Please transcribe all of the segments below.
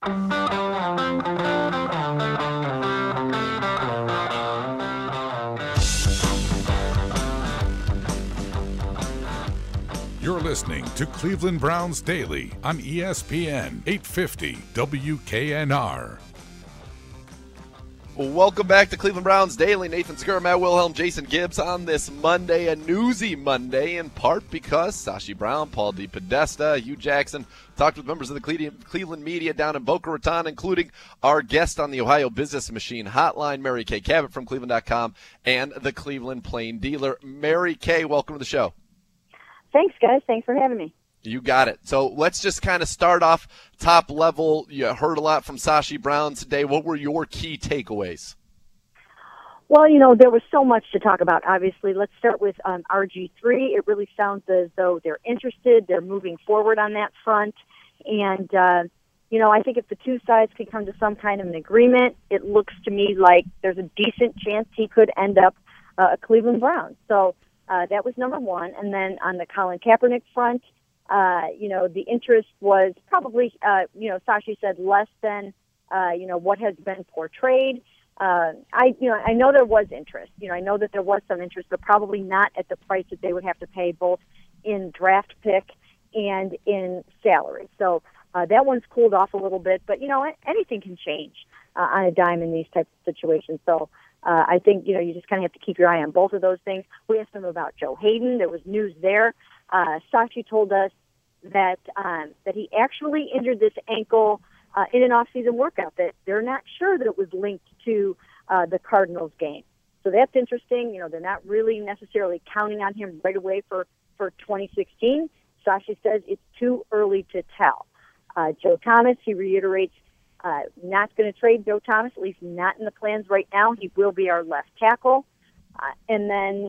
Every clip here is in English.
You're listening to Cleveland Browns Daily on ESPN 850 WKNR. Welcome back to Cleveland Browns Daily. Nathan Segura, Matt Wilhelm, Jason Gibbs on this Monday, a newsy Monday, in part because Sashi Brown, Paul DePodesta, Hugh Jackson talked with members of the Cleveland media down in Boca Raton, including our guest on the Ohio Business Machine Hotline, Mary Kay Cabot from Cleveland.com, and the Cleveland Plain Dealer. Mary Kay, welcome to the show. Thanks, guys. Thanks for having me. You got it. So let's just kind of start off top level. You heard a lot from Sashi Brown today. What were your key takeaways? Well, there was so much to talk about, obviously. Let's start with RG3. It really sounds as though they're interested. They're moving forward on that front. And, I think if the two sides could come to some kind of an agreement, it looks to me like there's a decent chance he could end up a Cleveland Brown. So that was number one. And then on the Colin Kaepernick front, the interest was probably, Sashi said less than, what has been portrayed. I know there was interest. I know that there was some interest, but probably not at the price that they would have to pay both in draft pick and in salary. So that one's cooled off a little bit, but anything can change on a dime in these types of situations. So I think, you just kind of have to keep your eye on both of those things. We asked them about Joe Hayden. There was news there. Sashi told us that he actually injured this ankle in an off-season workout, that they're not sure that it was linked to the Cardinals game. So that's interesting. They're not really necessarily counting on him right away for 2016. Sashi says it's too early to tell. Joe Thomas, he reiterates, not going to trade Joe Thomas, at least not in the plans right now. He will be our left tackle. And then,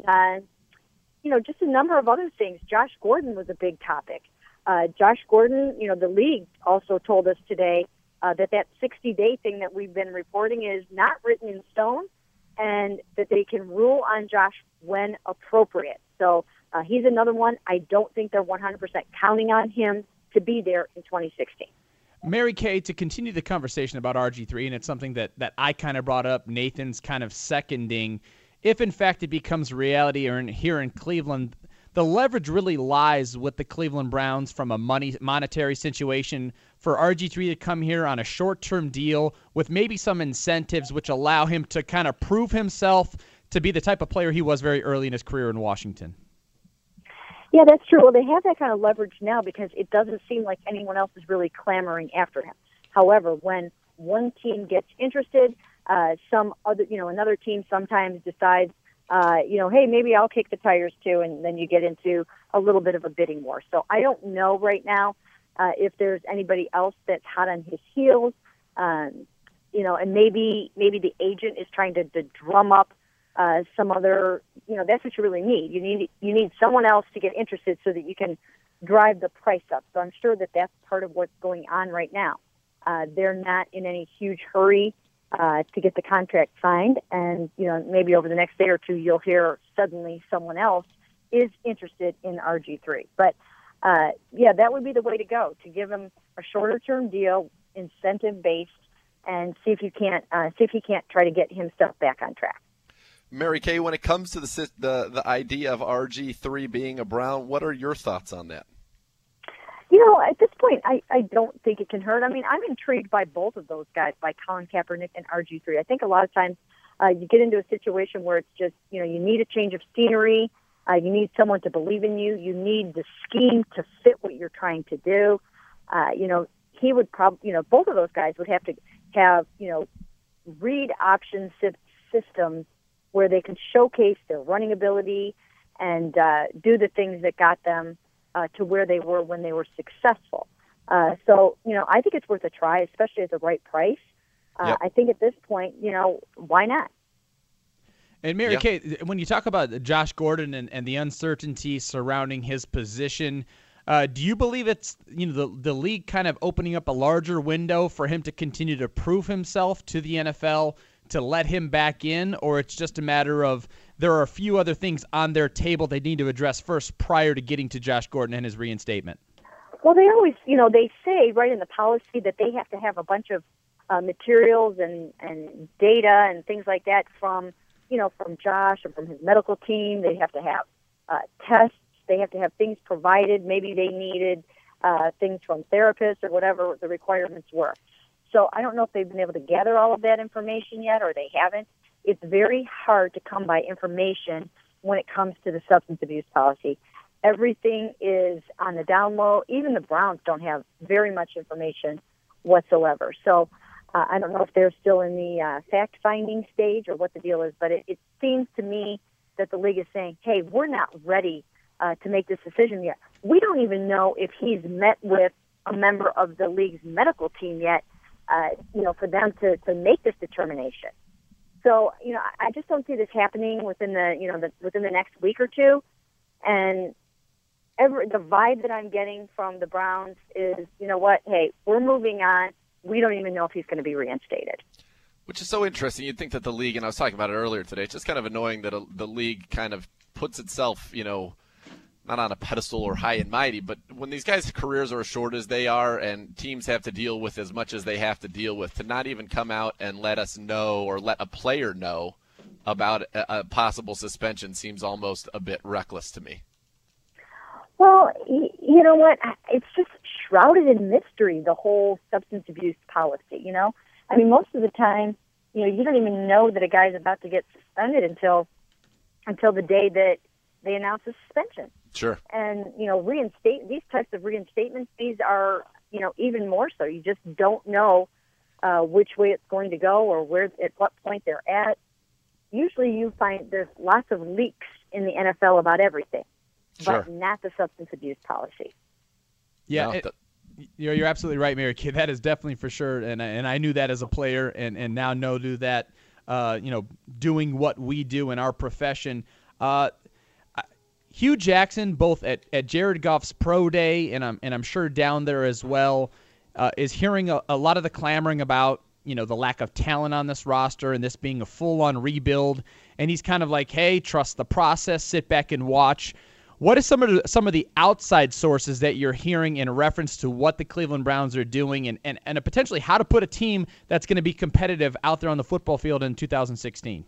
just a number of other things. Josh Gordon was a big topic. Josh Gordon, the league also told us today that 60-day thing that we've been reporting is not written in stone, and that they can rule on Josh when appropriate. So he's another one. I don't think they're 100% counting on him to be there in 2016. Mary Kay, to continue the conversation about RG3, and it's something that I kind of brought up, Nathan's kind of seconding, if in fact it becomes reality here in Cleveland, the leverage really lies with the Cleveland Browns from a monetary situation for RG3 to come here on a short-term deal with maybe some incentives which allow him to kind of prove himself to be the type of player he was very early in his career in Washington. Yeah, that's true. Well, they have that kind of leverage now because it doesn't seem like anyone else is really clamoring after him. However, when one team gets interested, another team sometimes decides, hey, maybe I'll kick the tires too, and then you get into a little bit of a bidding war. So I don't know right now if there's anybody else that's hot on his heels, and maybe the agent is trying to drum up some other, that's what you really need. You need someone else to get interested so that you can drive the price up. So I'm sure that that's part of what's going on right now. They're not in any huge hurry to get the contract signed, and maybe over the next day or two you'll hear suddenly someone else is interested in RG3. But that would be the way to go, to give him a shorter term deal, incentive based, and see if you can't try to get himself back on track. Mary Kay, when it comes to the idea of RG3 being a Brown, what are your thoughts on that? At this point, I don't think it can hurt. I mean, I'm intrigued by both of those guys, by Colin Kaepernick and RG3. I think a lot of times you get into a situation where it's just, you need a change of scenery. You need someone to believe in you. You need the scheme to fit what you're trying to do. He would probably, both of those guys would have to have, read option systems where they can showcase their running ability and do the things that got them to where they were when they were successful. So, I think it's worth a try, especially at the right price. Yep. I think at this point, why not? And Mary Kay, when you talk about Josh Gordon and the uncertainty surrounding his position, do you believe it's the league kind of opening up a larger window for him to continue to prove himself to the NFL, to let him back in, or it's just a matter of there are a few other things on their table they need to address first prior to getting to Josh Gordon and his reinstatement? Well, they always, they say right in the policy that they have to have a bunch of materials and data and things like that from Josh or from his medical team. They have to have tests. They have to have things provided. Maybe they needed things from therapists or whatever the requirements were. So I don't know if they've been able to gather all of that information yet or they haven't. It's very hard to come by information when it comes to the substance abuse policy. Everything is on the down low. Even the Browns don't have very much information whatsoever. So I don't know if they're still in the fact-finding stage or what the deal is, but it seems to me that the league is saying, hey, we're not ready to make this decision yet. We don't even know if he's met with a member of the league's medical team yet, for them to make this determination. So, I just don't see this happening within within the next week or two. And the vibe that I'm getting from the Browns is, hey, we're moving on. We don't even know if he's going to be reinstated. Which is so interesting. You'd think that the league, and I was talking about it earlier today, it's just kind of annoying that the league kind of puts itself, not on a pedestal or high and mighty, but when these guys' careers are as short as they are and teams have to deal with as much as they have to deal with, to not even come out and let us know or let a player know about a possible suspension seems almost a bit reckless to me. Well, you know what? It's just shrouded in mystery, the whole substance abuse policy, I mean, most of the time, you don't even know that a guy's about to get suspended until the day that they announce a suspension. Sure. And, these types of reinstatements, these are, even more so. You just don't know which way it's going to go or at what point they're at. Usually you find there's lots of leaks in the NFL about everything, sure, but not the substance abuse policy. Yeah, you're absolutely right, Mary Kay. That is definitely for sure, and I knew that as a player, and now know that, doing what we do in our profession. Hugh Jackson, both at Jared Goff's pro day and I'm sure down there as well, is hearing a lot of the clamoring about the lack of talent on this roster and this being a full-on rebuild. And he's kind of like, hey, trust the process, sit back and watch. What are some of the outside sources that you're hearing in reference to what the Cleveland Browns are doing and potentially how to put a team that's going to be competitive out there on the football field in 2016?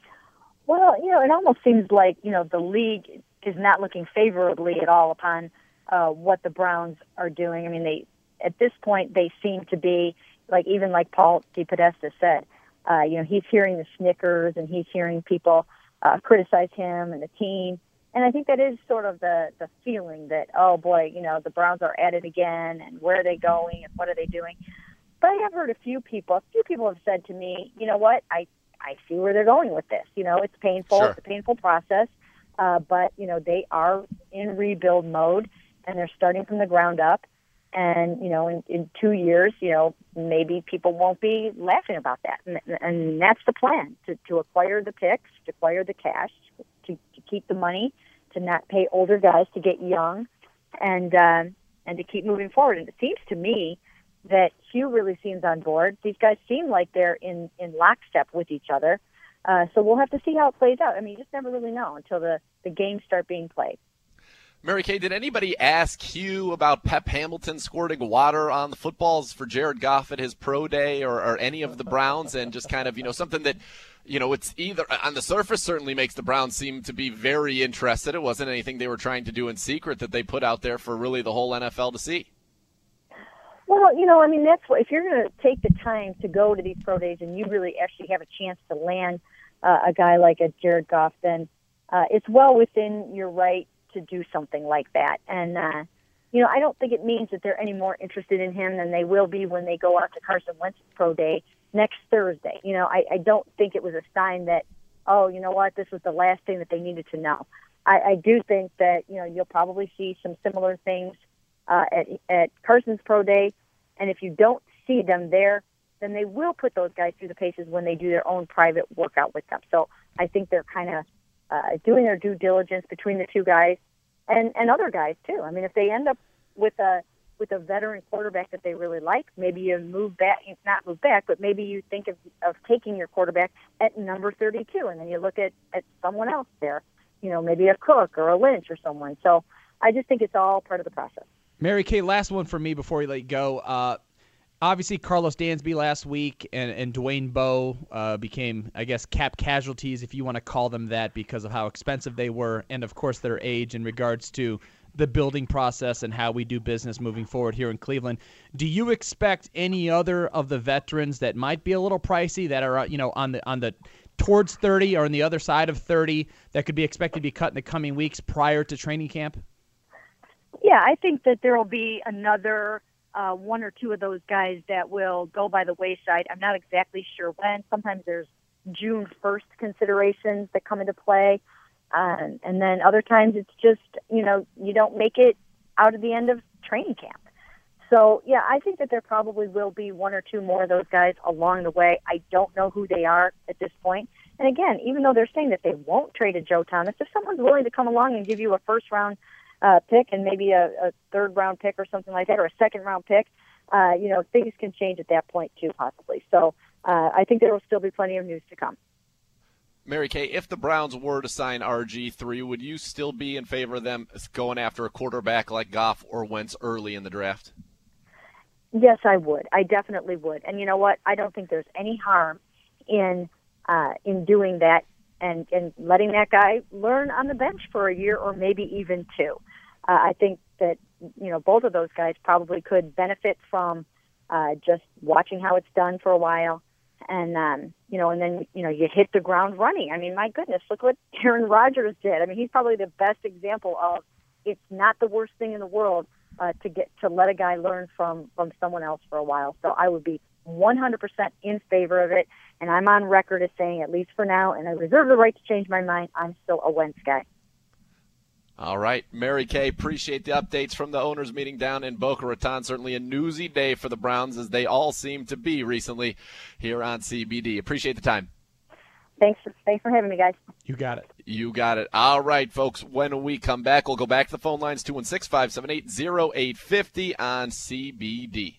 Well, it almost seems like, the league is not looking favorably at all upon what the Browns are doing. I mean, at this point, they seem to be, even like Paul DePodesta said, he's hearing the snickers and he's hearing people criticize him and the team. And I think that is sort of the feeling that, oh, boy, the Browns are at it again, and where are they going and what are they doing? But I have heard a few people have said to me, you know what, I see where they're going with this. It's painful. Sure. It's a painful process. But, they are in rebuild mode, and they're starting from the ground up. And, in 2 years, maybe people won't be laughing about that. And that's the plan, to acquire the picks, to acquire the cash, to keep the money, to not pay older guys to get young, and to keep moving forward. And it seems to me that Hugh really seems on board. These guys seem like they're in lockstep with each other. So we'll have to see how it plays out. I mean, you just never really know until the games start being played. Mary Kay, did anybody ask Hugh about Pep Hamilton squirting water on the footballs for Jared Goff at his pro day or any of the Browns, and just kind of, something that, it's either on the surface certainly makes the Browns seem to be very interested. It wasn't anything they were trying to do in secret that they put out there for really the whole NFL to see. Well, that's what, if you're going to take the time to go to these pro days and you really actually have a chance to land a guy like a Jared Goff, then it's well within your right to do something like that. And, I don't think it means that they're any more interested in him than they will be when they go out to Carson Wentz's pro day next Thursday. I don't think it was a sign that, oh, you know what, this was the last thing that they needed to know. I do think that, you'll probably see some similar things at Carson's pro day. And if you don't see them there, then they will put those guys through the paces when they do their own private workout with them. So I think they're kind of doing their due diligence between the two guys and other guys too. I mean, if they end up with a veteran quarterback that they really like, maybe you not move back, but maybe you think of taking your quarterback at number 32, and then you look at someone else there, maybe a Cook or a Lynch or someone. So I just think it's all part of the process. Mary Kay, last one for me before we let you go. Obviously, Carlos Dansby last week and Dwayne Bowe became, I guess, cap casualties, if you want to call them that, because of how expensive they were and, of course, their age in regards to the building process and how we do business moving forward here in Cleveland. Do you expect any other of the veterans that might be a little pricey that are, on the towards 30 or on the other side of 30 that could be expected to be cut in the coming weeks prior to training camp? Yeah, I think that there will be another one or two of those guys that will go by the wayside. I'm not exactly sure when. Sometimes there's June 1st considerations that come into play. And then other times it's just, you don't make it out of the end of training camp. So, yeah, I think that there probably will be one or two more of those guys along the way. I don't know who they are at this point. And again, even though they're saying that they won't trade a Joe Thomas, if someone's willing to come along and give you a first-round pick and maybe a third-round pick or something like that, or a second-round pick, things can change at that point too, possibly. So I think there will still be plenty of news to come. Mary Kay, if the Browns were to sign RG3, would you still be in favor of them going after a quarterback like Goff or Wentz early in the draft? Yes, I would. I definitely would. And you know what? I don't think there's any harm in doing that and letting that guy learn on the bench for a year or maybe even two. I think that, both of those guys probably could benefit from just watching how it's done for a while. And, and then, you hit the ground running. I mean, my goodness, look what Aaron Rodgers did. I mean, he's probably the best example of it's not the worst thing in the world to let a guy learn from someone else for a while. So I would be 100% in favor of it. And I'm on record as saying, at least for now, and I reserve the right to change my mind, I'm still a Wentz guy. All right, Mary Kay, appreciate the updates from the owners meeting down in Boca Raton. Certainly a newsy day for the Browns, as they all seem to be recently here on CBD. Appreciate the time. Thanks for having me, guys. You got it. You got it. All right, folks, when we come back, we'll go back to the phone lines, 216-578-0850 on CBD.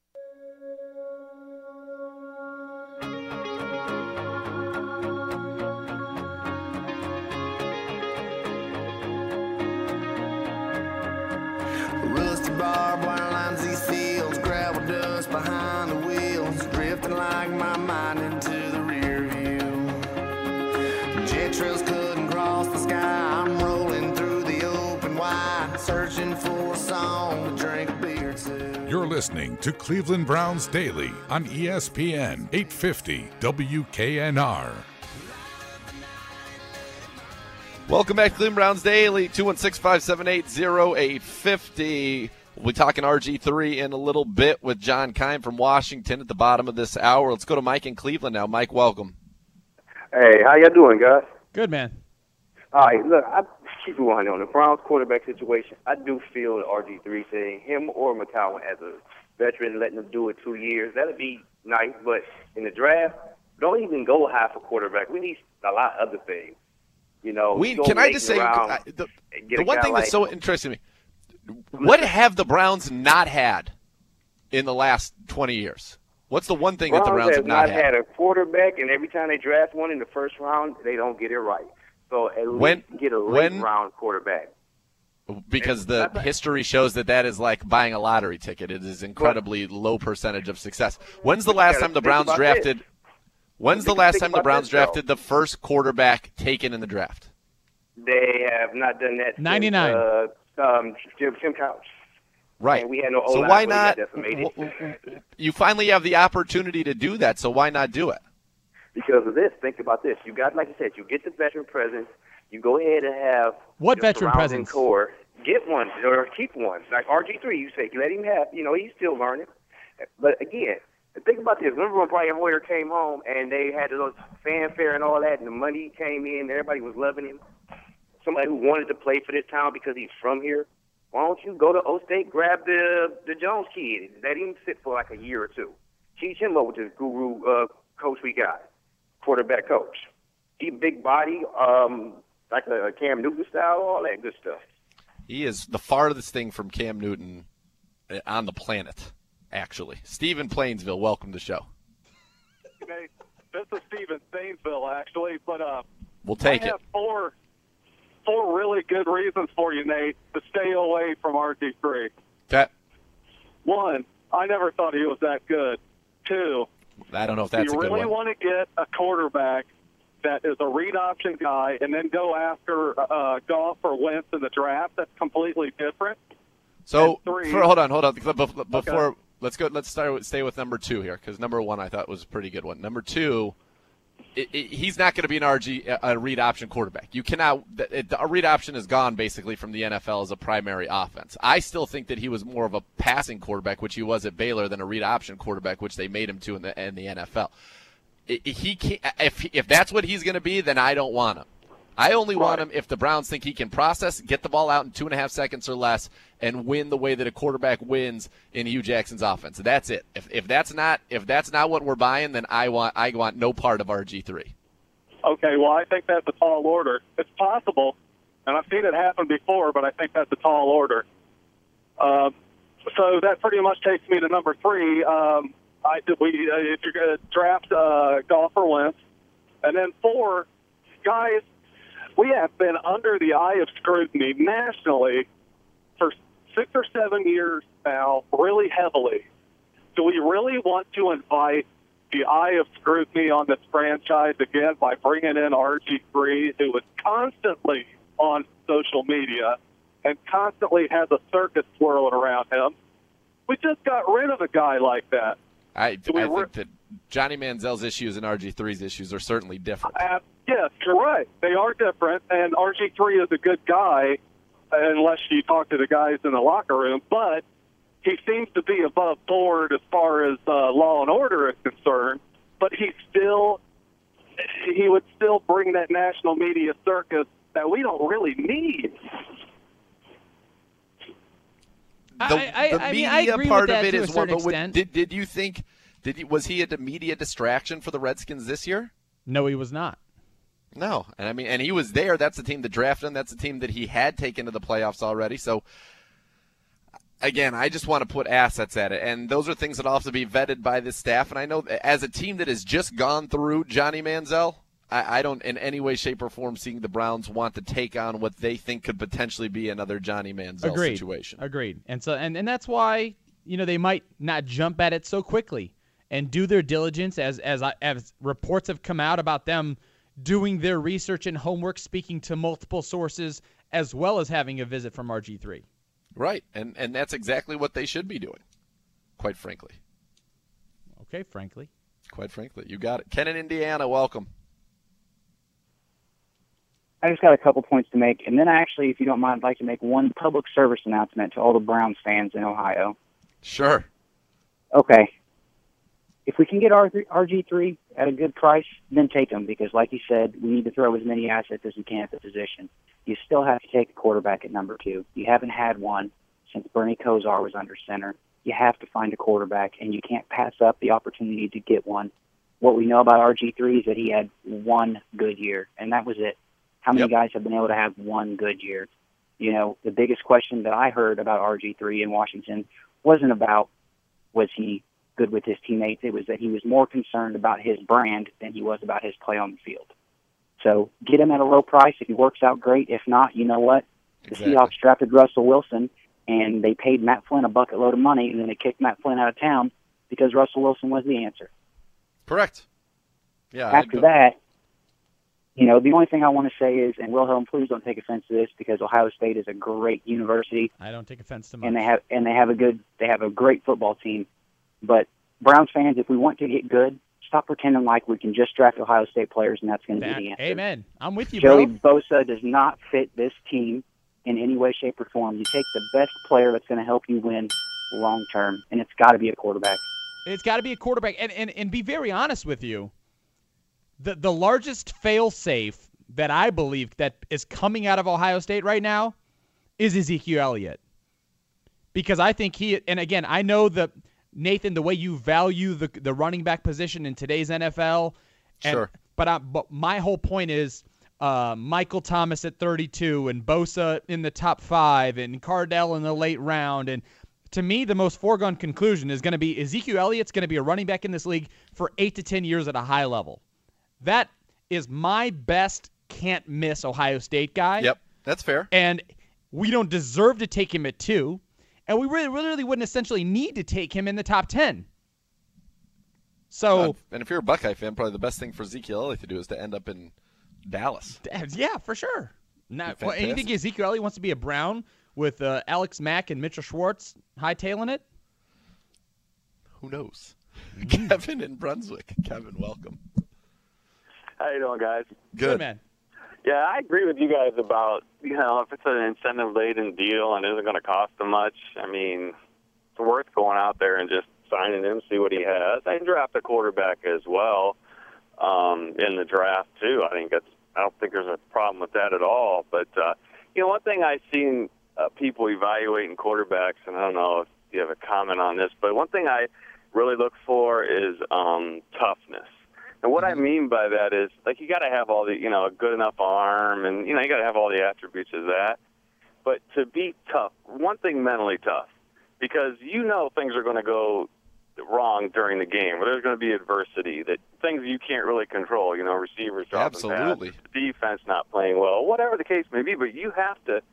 Rusty barbed wire lines these fields, gravel dust behind the wheels, drifting like my mind into the rear view. Jet trails couldn't cross the sky, I'm rolling through the open wide, searching for a song to drink a beer to. You're listening to Cleveland Browns Daily on ESPN 850 WKNR. Welcome back to Cleveland Browns Daily, 216-578-0850. We'll be talking RG3 in a little bit with John Keim from Washington at the bottom of this hour. Let's go to Mike in Cleveland now. Mike, welcome. Hey, how y'all doing, guys? Good, man. All right, look, I keep it on the Browns quarterback situation. I do feel the RG3 thing, him or McCowan as a veteran, letting him do it 2 years, that'd be nice. But in the draft, don't even go half a quarterback. We need a lot of other things. Can I just say, the one thing that's so interesting to me, what have the Browns not had in the last 20 years? What's the one thing that the Browns have not had? A quarterback, and every time they draft one in the first round, they don't get it right. So at least get a late-round quarterback. Because the history shows that is like buying a lottery ticket. It is incredibly low percentage of success. When's the last time the Browns drafted? When's the last time the Browns drafted the first quarterback taken in the draft? They have not done that 99. Since Tim Couch. Right. And we had no so why not? You finally have the opportunity to do that, so why not do it? Because of this. Think about this. You got, like I said, you get the veteran presence. You go ahead and have what veteran presence? Core. Get one or keep one. Like RG3, you say, let him have. He's still learning. But again. Think about this. Remember when Brian Hoyer came home and they had those fanfare and all that, and the money came in, everybody was loving him? Somebody who wanted to play for this town because he's from here. Why don't you go to O State, grab the Jones kid, let him sit for like a year or two. Teach him up with this guru coach we got, quarterback coach. He big body, like a Cam Newton style, all that good stuff. He is the farthest thing from Cam Newton on the planet. Actually, Steve in Plainsville, welcome to the show. Hey, this is Steve in Plainsville, actually, but we'll take I have four really good reasons for you, Nate, to stay away from RG3. Okay. 1, I never thought he was that good. 2, I don't know if that's you a good really one. want to get a quarterback that is a read option guy and then go after Goff or Wentz in the draft. That's completely different. So, And 3, hold on. Before let's stay with number 2 here, because number 1 I thought was a pretty good one. Number 2, he's not going to be a read option quarterback. You cannot. A read option is gone basically from the NFL as a primary offense. I still think that he was more of a passing quarterback, which he was at Baylor, than a read option quarterback, which they made him to in the NFL. He can't, if that's what he's going to be, then I don't want him. I only want him if the Browns think he can process, get the ball out in 2.5 seconds or less, and win the way that a quarterback wins in Hugh Jackson's offense. That's it. If that's not what we're buying, then I want no part of RG3. Okay, well, I think that's a tall order. It's possible, and I've seen it happen before, but I think that's a tall order. So that pretty much takes me to number 3. If you're going to draft Goff or Wentz, and then 4, guys, we have been under the eye of scrutiny nationally for 6 or 7 years now, really heavily. Do we really want to invite the eye of scrutiny on this franchise again by bringing in RG3, who is constantly on social media and constantly has a circus swirling around him? We just got rid of a guy like that. I think that Johnny Manziel's issues and RG3's issues are certainly different. Yes, you're right. They are different, and RG3 is a good guy, unless you talk to the guys in the locker room, but he seems to be above board as far as law and order is concerned, but he would still bring that national media circus that we don't really need. The media part of it is one, but did you think was he a media distraction for the Redskins this year? No, he was not. No, and he was there. That's the team that drafted him. That's the team that he had taken to the playoffs already. So, again, I just want to put assets at it, and those are things that will have to be vetted by this staff. And I know as a team that has just gone through Johnny Manziel, I don't in any way, shape, or form seeing the Browns want to take on what they think could potentially be another Johnny Manziel situation. Agreed. And so and that's why they might not jump at it so quickly and do their diligence as reports have come out about them doing their research and homework, speaking to multiple sources, as well as having a visit from RG3. Right, and that's exactly what they should be doing, quite frankly. Okay, frankly. Quite frankly. You got it. Ken in Indiana, welcome. I just got a couple points to make, and then actually, if you don't mind, I'd like to make one public service announcement to all the Browns fans in Ohio. Sure. Okay. If we can get RG3 at a good price, then take him, because like you said, we need to throw as many assets as we can at the position. You still have to take a quarterback at number 2. You haven't had one since Bernie Kosar was under center. You have to find a quarterback, and you can't pass up the opportunity to get one. What we know about RG3 is that he had one good year, and that was it. How many guys have been able to have one good year? The biggest question that I heard about RG3 in Washington wasn't about was he good with his teammates. It was that he was more concerned about his brand than he was about his play on the field. So get him at a low price. If he works out, great. If not, you know what? The Seahawks drafted Russell Wilson, and they paid Matt Flynn a bucket load of money, and then they kicked Matt Flynn out of town because Russell Wilson was the answer. Correct. Yeah. After that, the only thing I want to say is, and Wilhelm, please don't take offense to this, because Ohio State is a great university. I don't take offense to much. And they have a great football team. But Browns fans, if we want to get good, stop pretending like we can just draft Ohio State players and that's going to be the answer. Amen. I'm with you, Joey bro. Bosa does not fit this team in any way, shape, or form. You take the best player that's going to help you win long term, and it's got to be a quarterback. It's got to be a quarterback. And be very honest with you, the largest fail-safe that I believe that is coming out of Ohio State right now is Ezekiel Elliott. Because I think and again, I know that, Nathan, the way you value the running back position in today's NFL. Sure. But my whole point is Michael Thomas at 32 and Bosa in the top 5 and Cardell in the late round. And to me, the most foregone conclusion is going to be Ezekiel Elliott's going to be a running back in this league for 8 to 10 years at a high level. That is my best can't-miss Ohio State guy. Yep, that's fair. And we don't deserve to take him at 2. and we really wouldn't essentially need to take him in the top 10. So, and if you're a Buckeye fan, probably the best thing for Ezekiel Elliott to do is to end up in Dallas. Yeah, for sure. And you think Ezekiel Elliott wants to be a Brown with Alex Mack and Mitchell Schwartz hightailing it? Who knows? Kevin in Brunswick. Kevin, welcome. How you doing, guys? Good, man. Yeah, I agree with you guys about, if it's an incentive-laden deal and isn't going to cost them much, I mean, it's worth going out there and just signing him, see what he has. I draft a quarterback as well in the draft, too. I don't think there's a problem with that at all. But, one thing I've seen people evaluating quarterbacks, and I don't know if you have a comment on this, but one thing I really look for is toughness. And what I mean by that is, you got to have all the, a good enough arm, and, you got to have all the attributes of that. But to be tough, one thing, mentally tough, because things are going to go wrong during the game, where there's going to be adversity, that things you can't really control, receivers dropping passes, defense not playing well, whatever the case may be, but you have to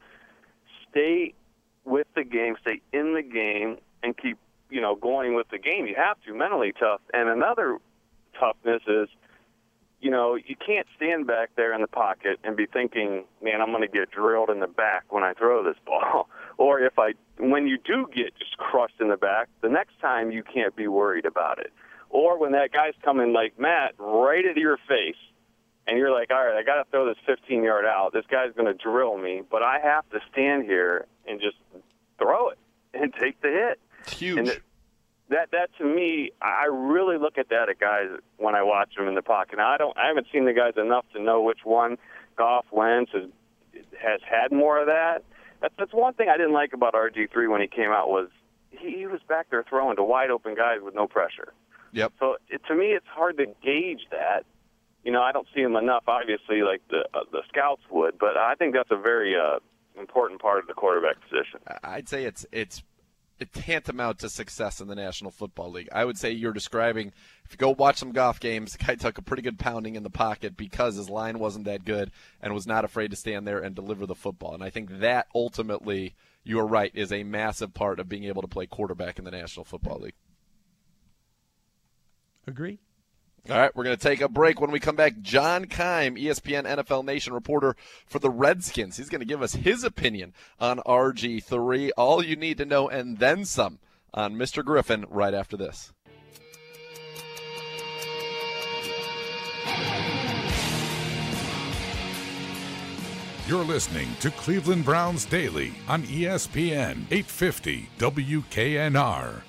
stay with the game, stay in the game, and keep, going with the game. You have to, mentally tough. And another toughness is, you can't stand back there in the pocket and be thinking, man, I'm going to get drilled in the back when I throw this ball. Or when you do get just crushed in the back, the next time you can't be worried about it. Or when that guy's coming like Matt right at your face, and you're like, all right, I got to throw this 15-yard out. This guy's going to drill me, but I have to stand here and just throw it and take the hit. It's huge. And that to me, I really look at that at guys when I watch them in the pocket. Now, I haven't seen the guys enough to know which one Goff, Wentz has had more of that. That's one thing I didn't like about RG3 when he came out was he was back there throwing to wide open guys with no pressure. Yep. So to me, it's hard to gauge that. I don't see him enough, obviously, like the scouts would, but I think that's a very important part of the quarterback position. I'd say it's tantamount to success in the National Football League. I would say you're describing, if you go watch some Goff games, the guy took a pretty good pounding in the pocket because his line wasn't that good and was not afraid to stand there and deliver the football. And I think that ultimately, you're right, is a massive part of being able to play quarterback in the National Football League. Agree. All right, we're going to take a break. When we come back, John Keim, ESPN NFL Nation reporter for the Redskins. He's going to give us his opinion on RG3. All you need to know and then some on Mr. Griffin right after this. You're listening to Cleveland Browns Daily on ESPN 850 WKNR.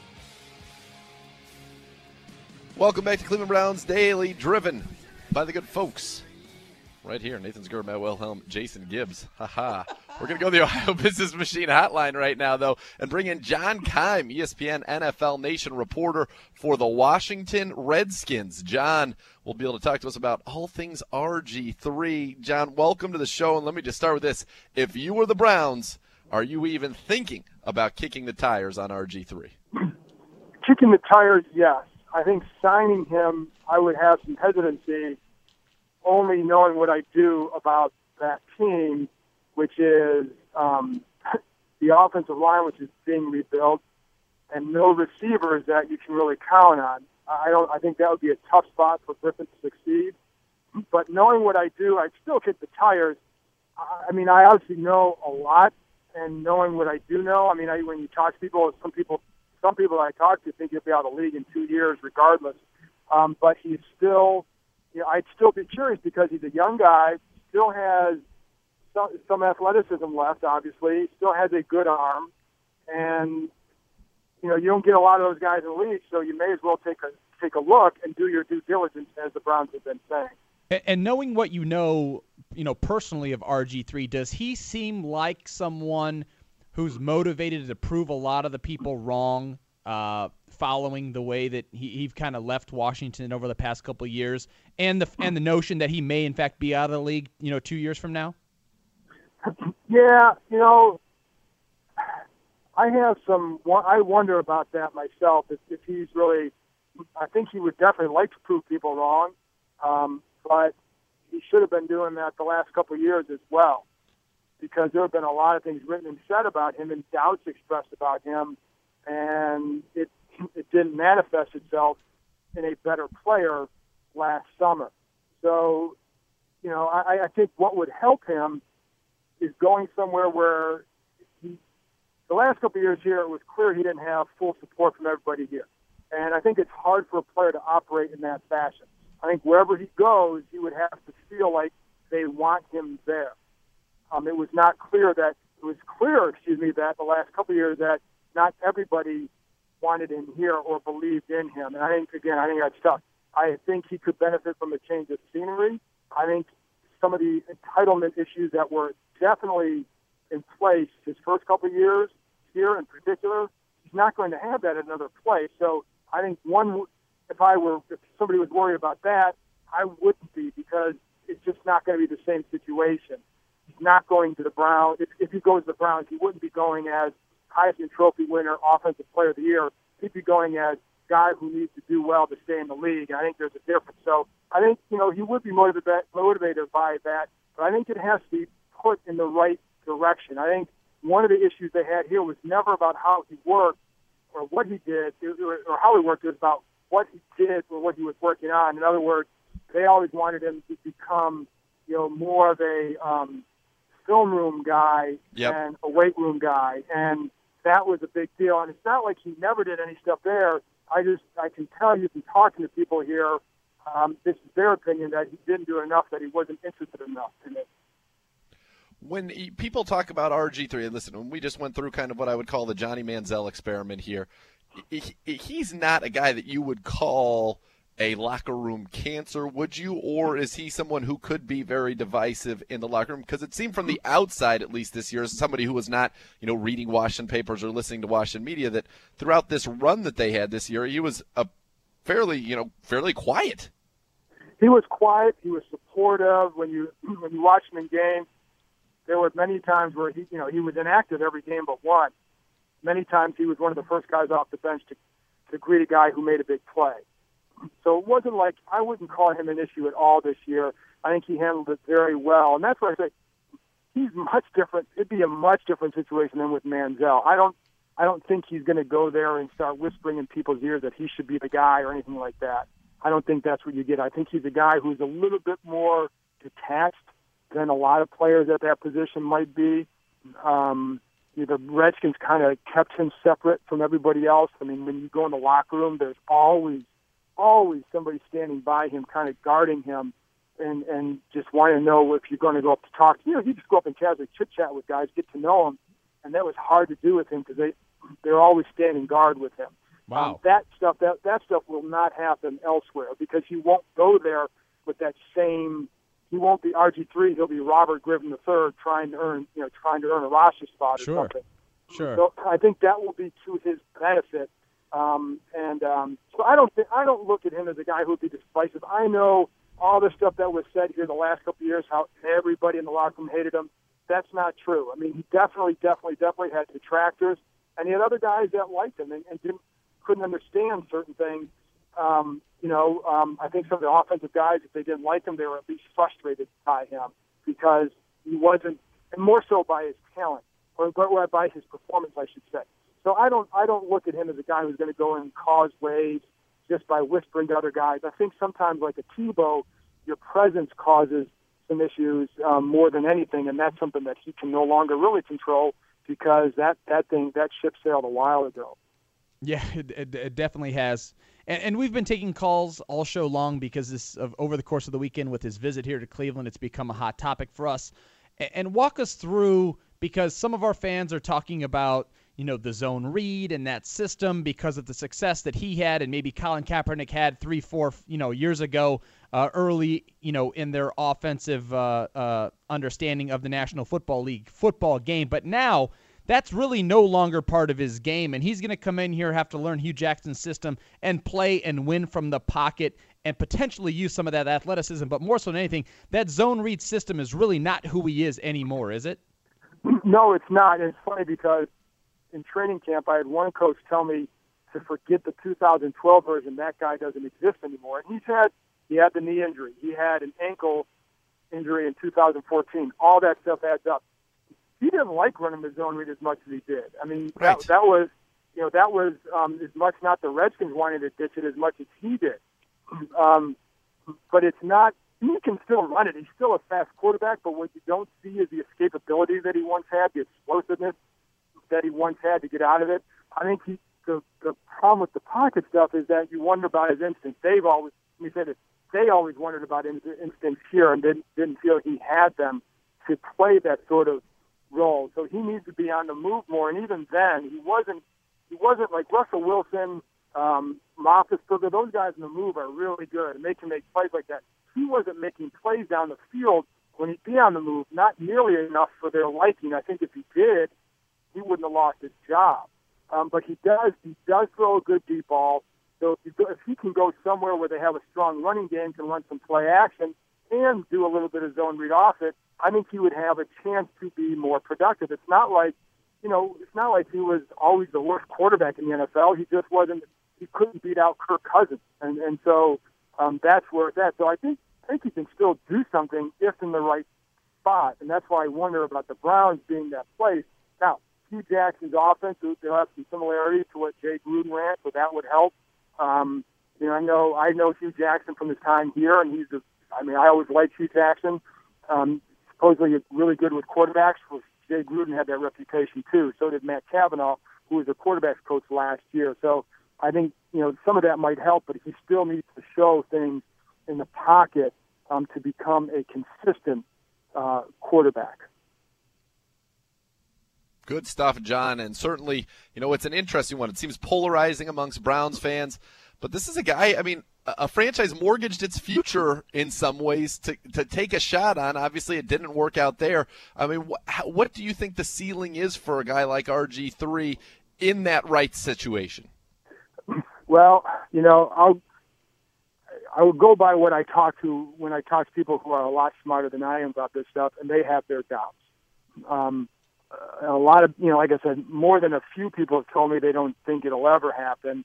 Welcome back to Cleveland Browns Daily, driven by the good folks right here. Nathan Zgur, Matt Wilhelm, Jason Gibbs. We're going to go to the Ohio Business Machine hotline right now, though, and bring in John Keim, ESPN NFL Nation reporter for the Washington Redskins. John will be able to talk to us about all things RG3. John, welcome to the show, and let me just start with this. If you were the Browns, are you even thinking about kicking the tires on RG3? Kicking the tires, yes. I think signing him, I would have some hesitancy, only knowing what I do about that team, which is the offensive line, which is being rebuilt, and no receivers that you can really count on. I think that would be a tough spot for Griffin to succeed. But knowing what I do, I'd still kick the tires. I mean, I obviously know a lot, and knowing what I do know, I mean, when you talk to people, some people I talk to think he'll be out of the league in 2 years regardless. But he's still, I'd still be curious because he's a young guy, still has some athleticism left, obviously, still has a good arm. And, you don't get a lot of those guys in the league, so you may as well take a look and do your due diligence, as the Browns have been saying. And knowing what you know personally of RG3, does he seem like someone who's motivated to prove a lot of the people wrong, following the way that he kind of left Washington over the past couple of years, and the notion that he may in fact be out of the league, 2 years from now? Yeah, I wonder about that myself. If he's really, I think he would definitely like to prove people wrong, but he should have been doing that the last couple of years as well. because there have been a lot of things written and said about him and doubts expressed about him, and it didn't manifest itself in a better player last summer. So, I think what would help him is going somewhere where the last couple of years here, it was clear he didn't have full support from everybody here. And I think it's hard for a player to operate in that fashion. I think wherever he goes, he would have to feel like they want him there. It was clear that the last couple of years that not everybody wanted him here or believed in him. And I think that's tough. I think he could benefit from a change of scenery. I think some of the entitlement issues that were definitely in place his first couple of years here in particular, he's not going to have that at another place. So I think if somebody was worried about that, I wouldn't be, because it's just not going to be the same situation. He's not going to the Browns. If he goes to the Browns, he wouldn't be going as Heisman Trophy winner, Offensive Player of the Year. He'd be going as guy who needs to do well to stay in the league. I think there's a difference. So I think, he would be motivated by that, but I think it has to be put in the right direction. I think one of the issues they had here was never about how he worked or what he did or how he worked. It was about what he did or what he was working on. In other words, they always wanted him to become, more of a film room guy and a weight room guy, and that was a big deal. And it's not like he never did any stuff there. I can tell you from talking to people here, this is their opinion, that he didn't do enough, that he wasn't interested enough in it. When people talk about RG3, and listen, when we just went through kind of what I would call the Johnny Manziel experiment here, he's not a guy that you would call a locker room cancer, would you? Or is he someone who could be very divisive in the locker room? Because it seemed from the outside, at least this year, as somebody who was not, reading Washington papers or listening to Washington media, that throughout this run that they had this year, he was fairly quiet. He was quiet. He was supportive. When you watch him in games, there were many times where he was inactive every game but one. Many times he was one of the first guys off the bench to greet a guy who made a big play. So it wasn't like, I wouldn't call him an issue at all this year. I think he handled it very well, and that's why I say he's much different. It'd be a much different situation than with Manziel. I don't think he's going to go there and start whispering in people's ears that he should be the guy or anything like that. I don't think that's what you get. I think he's a guy who's a little bit more detached than a lot of players at that position might be. The Redskins kind of kept him separate from everybody else. I mean, when you go in the locker room, there's always somebody standing by him, kind of guarding him, and just wanting to know if you're going to go up to talk. You just go up and casually chit-chat with guys, get to know them, and that was hard to do with him because they're always standing guard with him. Wow. That stuff will not happen elsewhere because he won't go there with that same. He won't be RG3. He'll be Robert Griffin III trying to earn a roster spot or something. Sure. So I think that will be to his benefit. So I don't look at him as a guy who would be decisive. I know all the stuff that was said here the last couple of years, how everybody in the locker room hated him. That's not true. I mean, he definitely had detractors, and he had other guys that liked him and couldn't understand certain things. I think some of the offensive guys, if they didn't like him, they were at least frustrated by him because he wasn't, and more so by his talent or by his performance, I should say. So I don't look at him as a guy who's going to go and cause waves just by whispering to other guys. I think sometimes, like a Tebow, your presence causes some issues more than anything, and that's something that he can no longer really control because that ship sailed a while ago. Yeah, it definitely has. And we've been taking calls all show long because over the course of the weekend with his visit here to Cleveland, it's become a hot topic for us. And walk us through, because some of our fans are talking about, the zone read and that system because of the success that he had and maybe Colin Kaepernick had 3-4, years ago, early, in their offensive understanding of the National Football League football game. But now that's really no longer part of his game, and he's going to come in here, have to learn Hugh Jackson's system and play and win from the pocket and potentially use some of that athleticism. But more so than anything, that zone read system is really not who he is anymore, is it? No, it's not. And it's funny because in training camp, I had one coach tell me to forget the 2012 version. That guy doesn't exist anymore. And he had the knee injury. He had an ankle injury in 2014. All that stuff adds up. he didn't like running the zone read as much as he did. I mean, Right. that was as much not the Redskins wanting to ditch it as much as he did. But it's not. He can still run it. He's still a fast quarterback, but what you don't see is the escapability that he once had, the explosiveness that he once had to get out of it. I think the problem with the pocket stuff is that you wonder about his instincts. They always wondered about his instincts here and didn't feel he had them to play that sort of role. So he needs to be on the move more. And even then, he wasn't like Russell Wilson, Roethlisberger. Those guys in the move are really good, and they can make plays like that. He wasn't making plays down the field when he'd be on the move, not nearly enough for their liking. I think if he did, he wouldn't have lost his job. But he does throw a good deep ball. So if he can go somewhere where they have a strong running game, can run some play action, and do a little bit of zone read off it, I think he would have a chance to be more productive. It's not like he was always the worst quarterback in the NFL. He just wasn't. He couldn't beat out Kirk Cousins, and so that's where it's at. So I think he can still do something if in the right spot, and that's why I wonder about the Browns being that place. Now, Hugh Jackson's offense, they'll have some similarities to what Jay Gruden ran, so that would help. I know Hugh Jackson from his time here, and I always liked Hugh Jackson. Supposedly really good with quarterbacks. Well, Jay Gruden had that reputation too. So did Matt Cavanaugh, who was a quarterbacks coach last year. So I think some of that might help, but he still needs to show things in the pocket to become a consistent quarterback. Good stuff, John, and certainly, it's an interesting one. It seems polarizing amongst Browns fans, but this is a guy, a franchise mortgaged its future in some ways to take a shot on. Obviously, it didn't work out there. What do you think the ceiling is for a guy like RG3 in that right situation? Well, I would go by what I talk to when I talk to people who are a lot smarter than I am about this stuff, and they have their doubts. A lot of, like I said, more than a few people have told me they don't think it'll ever happen.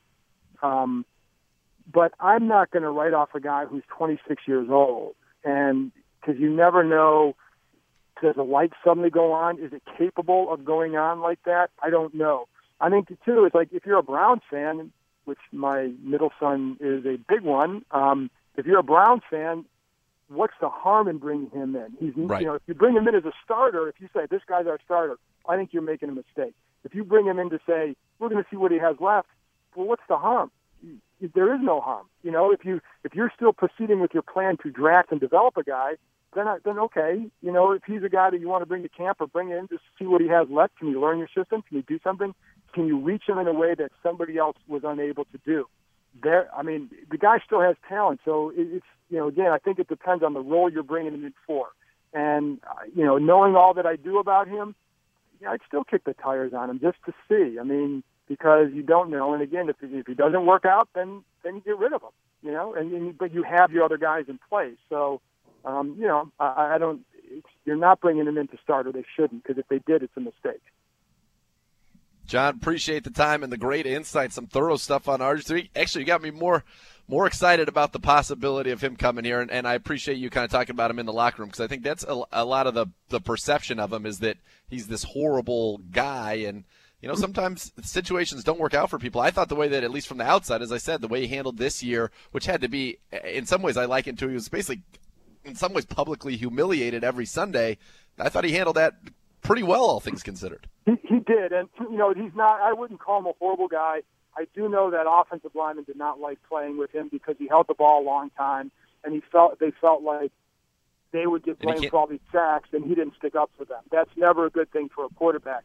But I'm not going to write off a guy who's 26 years old, and because you never know, does the light suddenly go on? Is it capable of going on like that? I don't know. I think too, it's like if you're a Browns fan, which my middle son is a big one. If you're a Browns fan, what's the harm in bringing him in? He's, right. If you bring him in as a starter, if you say this guy's our starter, I think you're making a mistake. If you bring him in to say we're going to see what he has left, well, what's the harm? There is no harm. If you're still proceeding with your plan to draft and develop a guy, then okay. If he's a guy that you want to bring to camp or bring in to see what he has left, can you learn your system? Can you do something? Can you reach him in a way that somebody else was unable to do? The guy still has talent. So it's again, I think it depends on the role you're bringing him in for. And knowing all that I do about him, I'd still kick the tires on him just to see. Because you don't know. And again, if he doesn't work out, then you get rid of him. But you have your other guys in place. So, I don't. You're not bringing him in to start, or they shouldn't. Because if they did, it's a mistake. John, appreciate the time and the great insight, some thorough stuff on RG3. Actually, you got me more excited about the possibility of him coming here, and I appreciate you kind of talking about him in the locker room, because I think that's a lot of the perception of him is that he's this horrible guy, and sometimes situations don't work out for people. I thought the way that, at least from the outside, as I said, the way he handled this year, which had to be, in some ways I liken to, he was basically, in some ways, publicly humiliated every Sunday. I thought he handled that pretty well, all things considered. He did, and he's not. I wouldn't call him a horrible guy. I do know that offensive linemen did not like playing with him because he held the ball a long time, and they felt like they would get blamed for all these sacks, and he didn't stick up for them. That's never a good thing for a quarterback.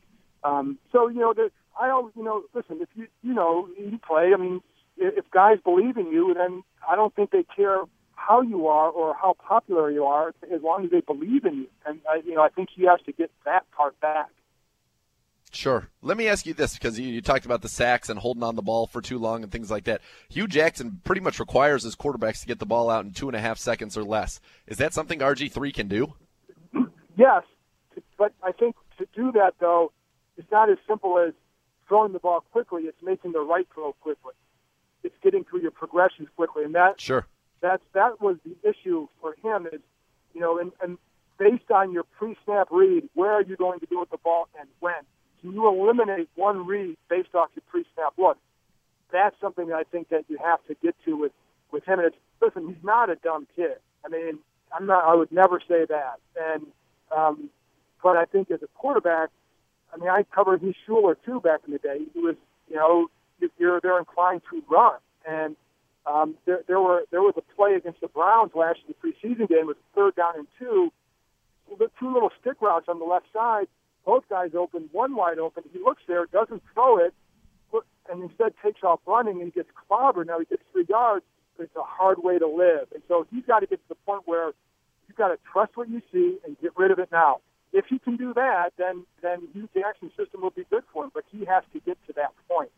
I always, listen. If you play. If guys believe in you, then I don't think they care how you are or how popular you are, as long as they believe in you. And I think he has to get that part back. Sure. Let me ask you this, because you talked about the sacks and holding on the ball for too long and things like that. Hugh Jackson pretty much requires his quarterbacks to get the ball out in 2.5 seconds or less. Is that something RG3 can do? Yes, but I think to do that, though, it's not as simple as throwing the ball quickly. It's making the right throw quickly. It's getting through your progressions quickly, and that sure. That was the issue for him. Is and based on your pre-snap read, where are you going to be with the ball and when? Can you eliminate one read based off your pre-snap look? That's something that I think that you have to get to with him. And listen, he's not a dumb kid. I mean, I would never say that. And but I think as a quarterback, I mean, I covered Heath Schuler too back in the day. He was, they're inclined to run. And there was a play against the Browns last year, the preseason game, with 3rd down and 2. The 2 little stick routes on the left side, both guys open, one wide open. He looks there, doesn't throw it, and instead takes off running, and he gets clobbered. Now he gets 3 yards, but it's a hard way to live. And so he's got to get to the point where you've got to trust what you see and get rid of it now. If he can do that, then Hugh Jackson's system will be good for him, but he has to get to that point.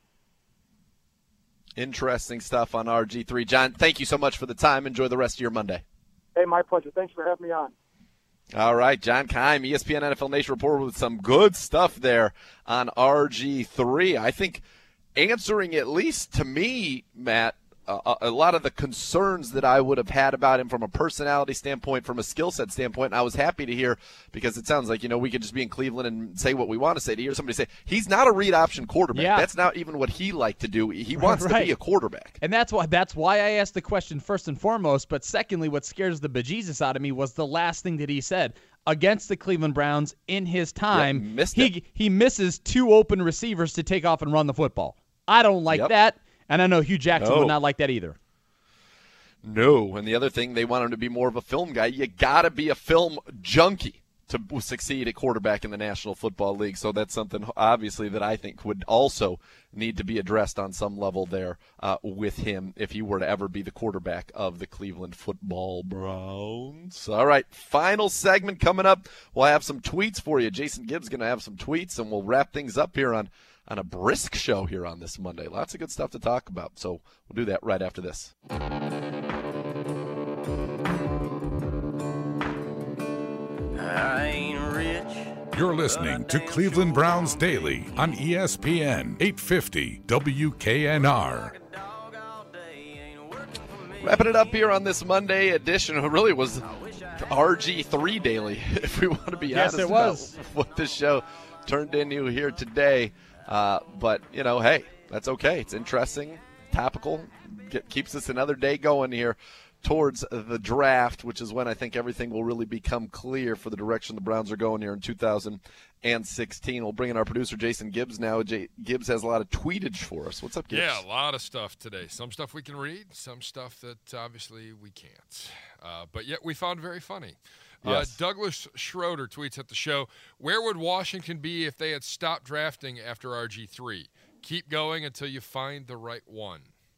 Interesting stuff on RG3. John, thank you so much for the time. Enjoy the rest of your Monday. Hey, my pleasure. Thanks for having me on. All right, John Keim, ESPN NFL Nation reporter with some good stuff there on RG3. I think answering, at least to me, Matt, a lot of the concerns that I would have had about him from a personality standpoint, from a skill set standpoint. And I was happy to hear, because it sounds like, we could just be in Cleveland and say what we want to say. To hear somebody say he's not a read option quarterback. Yeah. That's not even what he liked to do. He wants to be a quarterback. And that's why I asked the question first and foremost. But secondly, what scares the bejesus out of me was the last thing that he said. Against the Cleveland Browns in his time, he misses 2 open receivers to take off and run the football. I don't like that. And I know Hugh Jackson would not like that either. No, and the other thing, they want him to be more of a film guy. You got to be a film junkie to succeed at quarterback in the National Football League. So that's something, obviously, that I think would also need to be addressed on some level there with him if he were to ever be the quarterback of the Cleveland Football Browns. All right, final segment coming up. We'll have some tweets for you. Jason Gibbs going to have some tweets, and we'll wrap things up here on a brisk show here on this Monday. Lots of good stuff to talk about, so we'll do that right after this. I ain't rich. You're listening to Cleveland Browns Daily on ESPN 850 WKNR. Wrapping it up here on this Monday edition. It really was RG3 Daily, if we want to be honest about what this show turned into here today. But, hey, that's okay. It's interesting, topical, keeps us another day going here towards the draft, which is when I think everything will really become clear for the direction the Browns are going here in 2016. We'll bring in our producer, Jason Gibbs, now. Gibbs has a lot of tweetage for us. What's up, Gibbs? Yeah, a lot of stuff today. Some stuff we can read, some stuff that obviously we can't. But yet we found very funny. Yes. Douglas Schroeder tweets at the show, where would Washington be if they had stopped drafting after RG3? Keep going until you find the right one.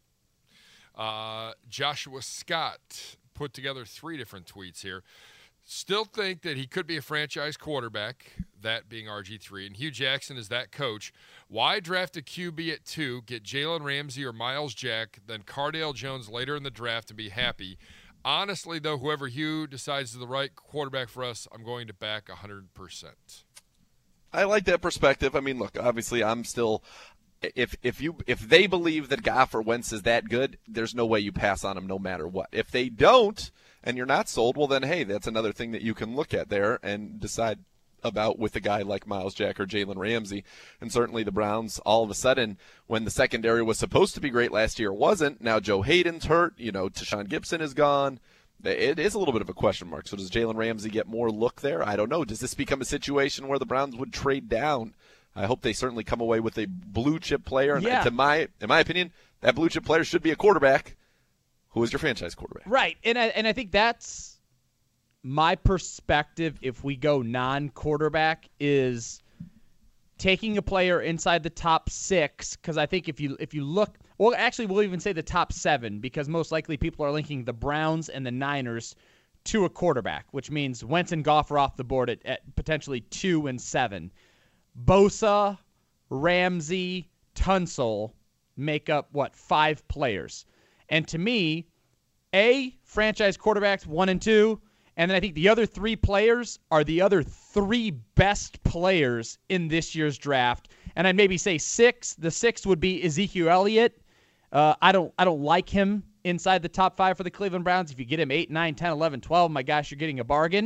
Joshua Scott put together 3 different tweets here. Still think that he could be a franchise quarterback, that being RG3, and Hugh Jackson is that coach. Why draft a QB at 2, get Jalen Ramsey or Miles Jack, then Cardale Jones later in the draft and be happy? Honestly, though, whoever Hugh decides is the right quarterback for us, I'm going to back 100%. I like that perspective. I mean, look, obviously I'm still – if they believe that Goff or Wentz is that good, there's no way you pass on them no matter what. If they don't and you're not sold, well then, hey, that's another thing that you can look at there and decide about with a guy like Miles Jack or Jalen Ramsey. And certainly the Browns, all of a sudden, when the secondary was supposed to be great last year, wasn't. Now Joe Hayden's hurt. Tashawn Gibson is gone. It is a little bit of a question mark. So does Jalen Ramsey get more look there? I don't know. Does this become a situation where the Browns would trade down? I hope they certainly come away with a blue-chip player. And in my opinion, that blue-chip player should be a quarterback. Who is your franchise quarterback? Right, and I think that's my perspective if we go non-quarterback is taking a player inside the top 6, because I think if you look – well, actually, we'll even say the top 7, because most likely people are linking the Browns and the Niners to a quarterback, which means Wentz and Goff are off the board at potentially 2 and 7. Bosa, Ramsey, Tunsil make up, 5 players. And to me, franchise quarterbacks 1 and 2, and then I think the other 3 players are the other 3 best players in this year's draft. And I'd maybe say 6. The 6th would be Ezekiel Elliott. I don't like him inside the top 5 for the Cleveland Browns. If you get him 8, 9, 10, 11, 12, my gosh, you're getting a bargain.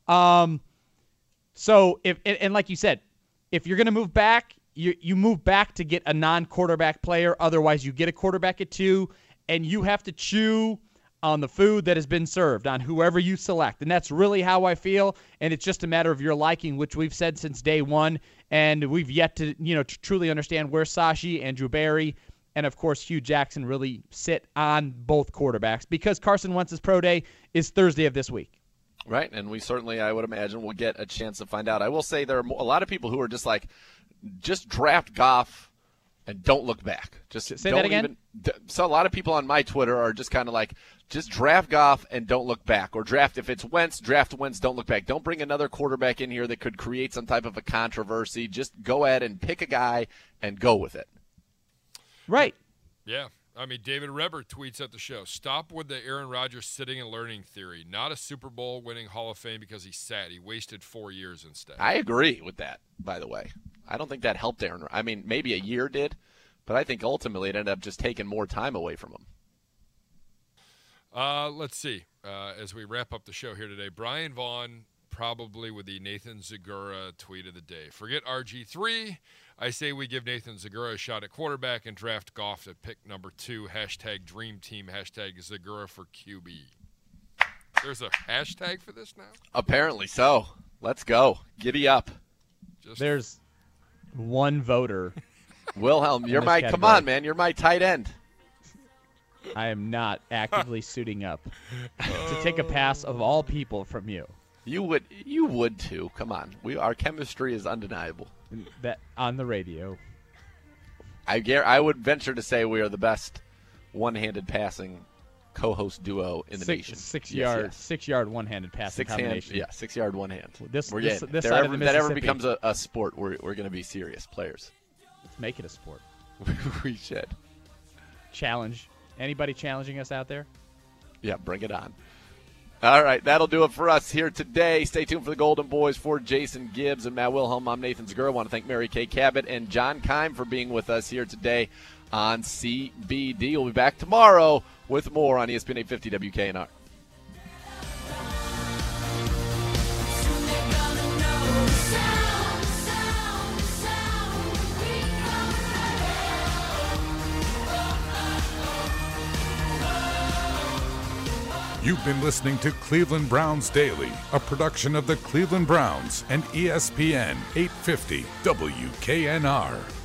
So if and like you said, if you're going to move back, you move back to get a non-quarterback player. Otherwise, you get a quarterback at 2, and you have to chew on the food that has been served, on whoever you select. And that's really how I feel, and it's just a matter of your liking, which we've said since day one, and we've yet to truly understand where Sashi, Andrew Berry, and, of course, Hugh Jackson really sit on both quarterbacks, because Carson Wentz's pro day is Thursday of this week. Right, and we certainly, I would imagine, will get a chance to find out. I will say there are a lot of people who are just like, just draft Goff and don't look back. Just say don't that again? So a lot of people on my Twitter are just kind of like, just draft Goff and don't look back. Or draft, if it's Wentz, draft Wentz, don't look back. Don't bring another quarterback in here that could create some type of a controversy. Just go ahead and pick a guy and go with it. Right. Yeah. I mean, David Reber tweets at the show, stop with the Aaron Rodgers sitting and learning theory. Not a Super Bowl winning Hall of Fame because he sat. He wasted 4 years instead. I agree with that, by the way. I don't think that helped Aaron. I mean, maybe a year did, but I think ultimately it ended up just taking more time away from him. Let's see. As we wrap up the show here today, Brian Vaughn probably with the Nathan Zegura tweet of the day. Forget RG3. I say we give Nathan Zegura a shot at quarterback and draft Goff at pick number 2. # Dream Team. # Zegura for QB. There's a hashtag for this now? Apparently so. Let's go. Giddy up. There's one voter. Wilhelm, you're my come on, man. You're my tight end. I am not actively suiting up to take a pass of all people from you. You would too. Come on. Our chemistry is undeniable. That on the radio. I would venture to say we are the best one-handed passing co-host duo in the nation. 6 yard one-handed passing combination. 6 yard one hand. This side of the Mississippi. That ever becomes a sport, we're going to be serious players. Let's make it a sport. We should. Challenge. Anybody challenging us out there? Yeah, bring it on. All right, that'll do it for us here today. Stay tuned for the Golden Boys. For Jason Gibbs and Matt Wilhelm, I'm Nathan Zegura. I want to thank Mary Kay Cabot and John Keim for being with us here today on CBD. We'll be back tomorrow with more on ESPN 850 WKNR. You've been listening to Cleveland Browns Daily, a production of the Cleveland Browns and ESPN 850 WKNR.